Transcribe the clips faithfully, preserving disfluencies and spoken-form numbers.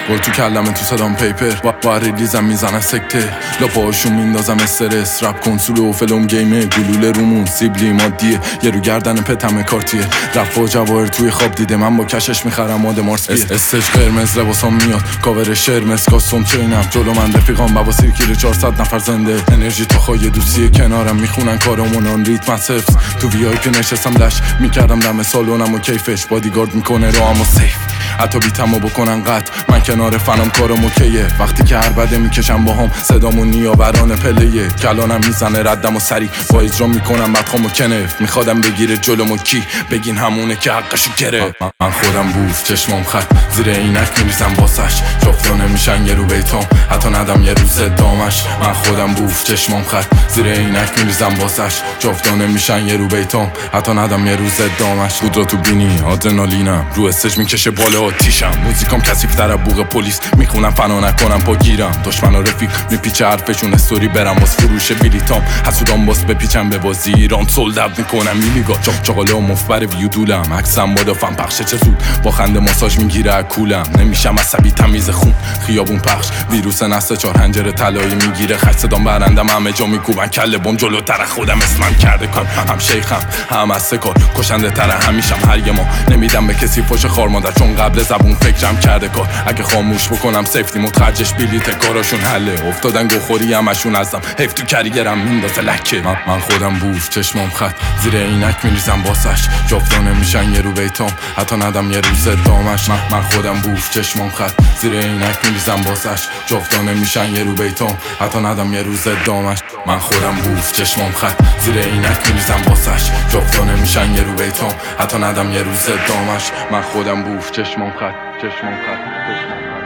برو تو کلمه تو صدام پیپر با, با ریلیزم میزنن سکته لاپاشون میندازم استرس رپ کنسول و فلم گیمه گلوله رومون سیبلی مادیه یه رو گردن پتم کارتیه رپ و جواهر توی خواب دیده من با کشش میخرم ماد مارس بیه استش قرمز لباسام میاد کاور شرمز کاستوم چینم جلو من رفیقام بابا سیرکیر چهارصد نفر زنده انرژی تا خواهی دوستی کنارم میخونن کارمون آن ریتم سفت تو وی آی پی نشستم دش میکردم دم سالونم و کیفش بادیگارد میکنه رو اما سیف حتی بیتمو بکنن قط من کنار فنم کارم اوکیه وقتی که هر بده میکشم با هم صدامون نیاوران پلیه کلانم میزنه ردم و سری با اجرا میکنم بدخوام و کنف میخوادم بگیره جلومو کی بگین همونه که حقشو گره من خودم بوف چشمام خط زیر عینک میریزم واسش جفتانه میشن یه رو بیتام حتی ندم یه روز دامش من خودم بوف چشمام خط زیر عینک میریزم واسش جفتانه میشن یه رو بیتام حتی ندم یه روز دامش بود رو تو بینی آدرنالینم رو استج میکشه بالا آتیشم موزیکام کثیف‌تر از بوق پلیس میخونم فنا نکنم پا گیرم دشمن و رفیق میپیچه حرفشون استوری برم واس فروش بلیتام حسودام باس بپیچم به بازی ایران سولد اوت میکنم میلیگا چاق چاقاله و مفبر ویو دولم عکسم با دافم پخشه چه زود با خنده ماساژ میگیره اکولم نمیشم عصبی تمیز خون خیابون پخش ویروس نسل چهار هنجره طلایی میگیره خش صدام برندم همه جا میکوبن کله بم جلوتر خودم اسمم کرده کار هم شیخم هم از سکار کشنده تر همیشم هر یه ما نمیدم به کسی فوش خار مادر چون قبل زبون فکرم کرده کار اگه خاموش بکنم سیفتی متخرجش بلیت کاراشون حله افتادن گوخوری همشون ازم حیف تو کریرم میندازه لکه من, من خودم بوف چشمام خط زیر عینک میریزم واسش جفتانه میشن یه رو بیتام حتی ندم یه روز دامش من, من خودم بوف چشمام خط زیر عینک میریزم واسش جفتانه میشن یه رو بیتام حتی ندم یه روز دامش من خودم بوف چشمام خط زیر عینک میریزم واسش جفتانه میشن یه رو بیتام حتی ندم یه روز دامش من خودم بوف چشمام خط چشمام خط چشمام خط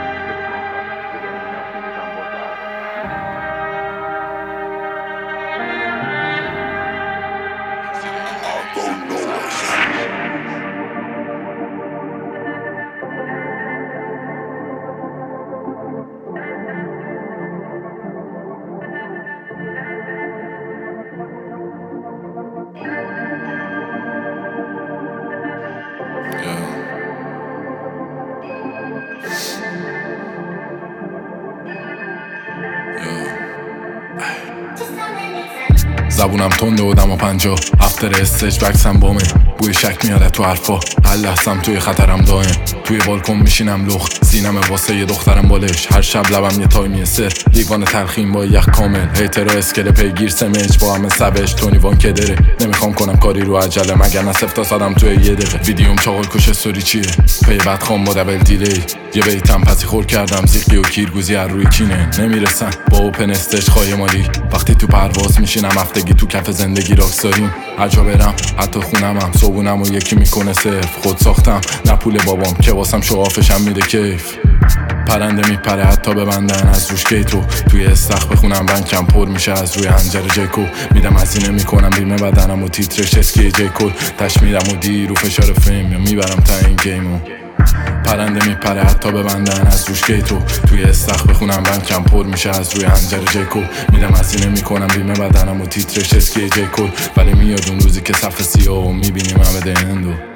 زبونم تنده و دم و پنجا افتر استیج بکسم بامه بوی شک میاد تو حرفا هر لحظم توی خطرم دایم توی بالکن میشینم لخت سینم واسه یه دخترم بالش هر شب لبم یه تایمی سر لیوان تلخیم با یخ کامل هیترا اسکله پیگیر سمج با همه سبش تونی وان کدره نمیخوام کنم کاری رو عجله مگر نصف تا صدم توی یه دقیقه ویدیوم چاقل کش استوری چیه پی بدخوام با دبل دیلی یه بیتم پسی خور کردم زیقی و کیرگوزی هر روی کینه نمیرسن با اوپن استیج خواهی مالی وقتی تو پرواز میشینم هفتگی تو کف زندگی راکستاریم هر جا برم حتی خونمم صبونم و یکی میکنه صرف خود ساختم نه پول بابام که واسم شوافشم میده کیف پرنده میپره حتی ببندن از روش گیتو توی استخ بخونم بنکم پر میشه از روی هنجر جیکو میدم هزینه میکنم بیمه بدنم و تیترش اسکی جیکل تش میرم و دی رو فشار فیم یا میبرم تا این گیمو پرنده میپره حتی ببندن از روش گیتو توی استخ بخونم بنکم پر میشه از روی هنجر جیکو میدم هزینه میکنم بیمه بدنم و تیترش اسکی جیکل ولی میاد اون روزی که صف سیاه و میبینیم همه دهندو